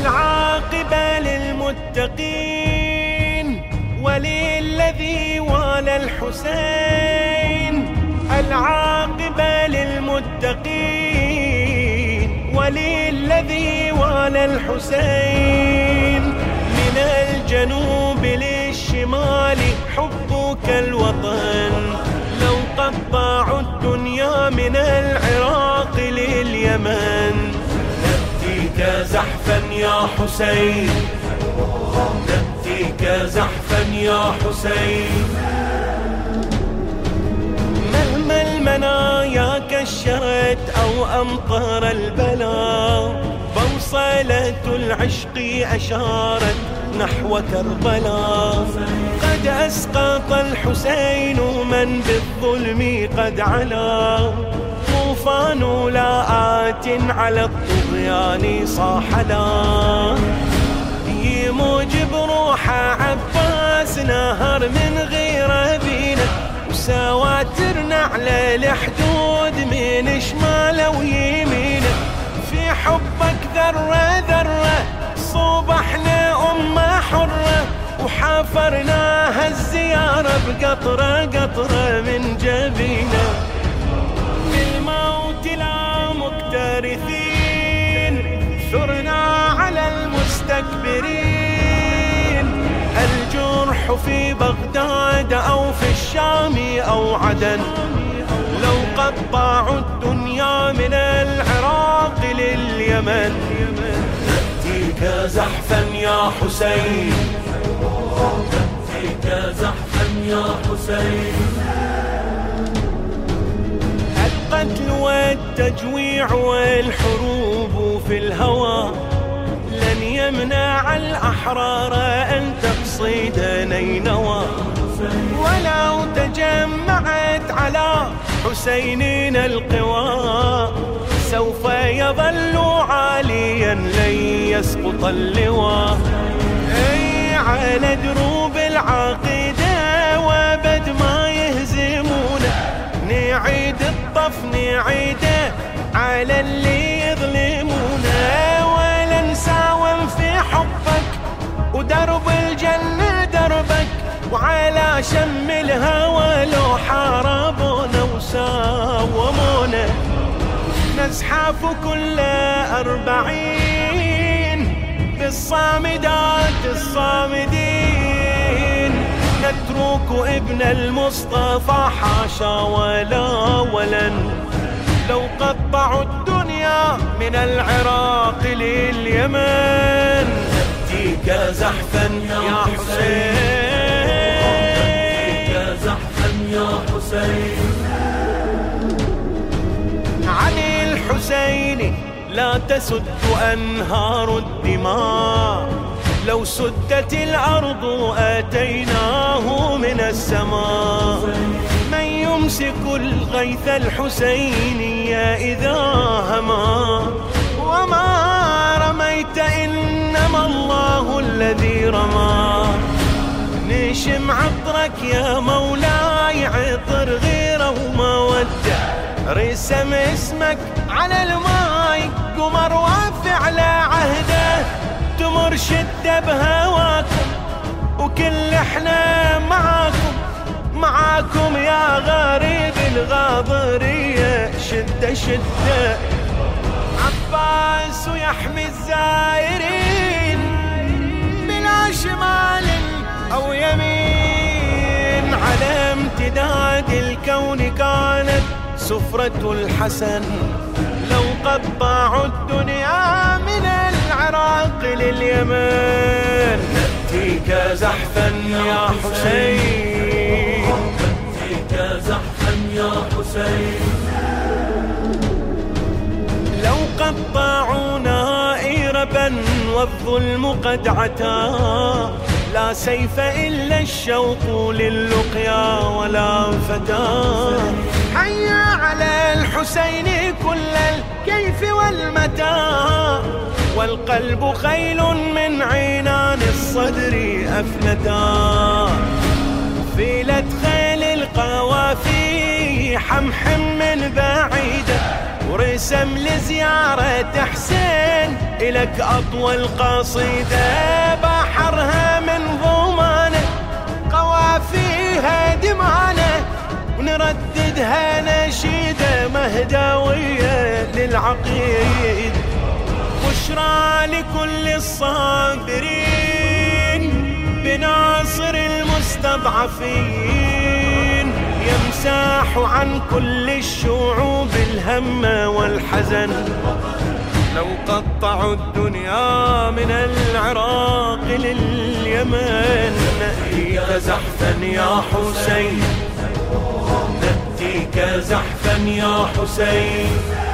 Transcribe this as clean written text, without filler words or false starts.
العاقبة للمتقين وللذي والى الحسين. العاقبة للمتقين وللذي والى الحسين. من الجنوب للشمال حبك الوطن، لو قطعوا الدنيا من العراق لليمن. نبتيك زحفا يا حسين، نبتيك زحفا يا حسين. مهما المنايا كشرت أو أمطر البلاء، بوصلة العشق أشارت نحو كربلاء. قد أسقط الحسين من بالظلم قد علا، طوفان لاآت على الطغيان صاح لا. يموجب روح عباس نهر من غير بينا، وسواترنا على الحدود من شمال ويمينه. في حبك ذرة ذرة صوبحنا أمة حرة، وحافرناها الزيارة بقطرة قطرة من جبينه. للموت لا مكترثين، ثرنا على المستكبرين. الجرح في بغداد أو في الشام أو عدن، لو قطعوا الدنيا من العراق لليمن. نأتيك زحفا يا حسين، نأتيك زحفا يا حسين. القتل والتجويع والحروب في الهوى لن يمنع الأحرار أن تقصد نينوى. ولو تجمعت على حسيننا القوى، سوف يظل عاليا لن يسقط اللواء. أي على دروب العقيدة وابد ما يهزمونه، نعيد الطف نعيده على اللي يظلمونه. ولا نساوم في حبك ودرب الجنة دربك، وعلى شم الهوى لو حاربونا وساومونا. نزحف كل 40 بالصامدات الصامدين، نترك ابن المصطفى حاشا ولا ولن. لو قطعوا الدنيا من العراق لليمن. نأتيك زحفا يا حسين، نأتيك زحفا يا حسين. عن الحسين لا تسد أنهار الدماء، لو سدت الأرض آتيناه من السماء. من يمسك الغيث الحسيني إذا هما، وما رميت إنما الله الذي رمى. نشم عطرك يا مولاي عطر غيره وما ودع، رسم اسمك على الماي قمر وافي على عهده. تمر شدة بهواكم وكل احنا معاكم، معاكم يا غريب الغاضرية شدة شدة. عباس يحمي الزائرين بلا شمال أو يمين، على امتداد الكون كانت سفرة الحسن. لو قطعوا الدنيا من العراق لليمن. نأتيك زحفا يا حسين، نأتيك زحفا يا حسين. لو قطعونا إربا والظلم قد عتا، لا سيف إلا الشوق للقيا ولا فتى. حي على الحسين كل الكيف والمتى، والقلب خيل من عنان الصدر أفلتا. فيلت خيل القوافي حمحم من بعيدة ورسم لزيارة حسين إلك أطول قصيدة بحرها من ضمانه قوافيها دمانه ونرددها نشيدة مهداوية للعقيد بشرى لكل الصابرين بناصر المستضعفين يمساح عن كل الشعوب الهم والحزن لو قطعوا الدنيا من العراق لليمن نأتيك زحفا يا حسين نأتيك زحفا يا حسين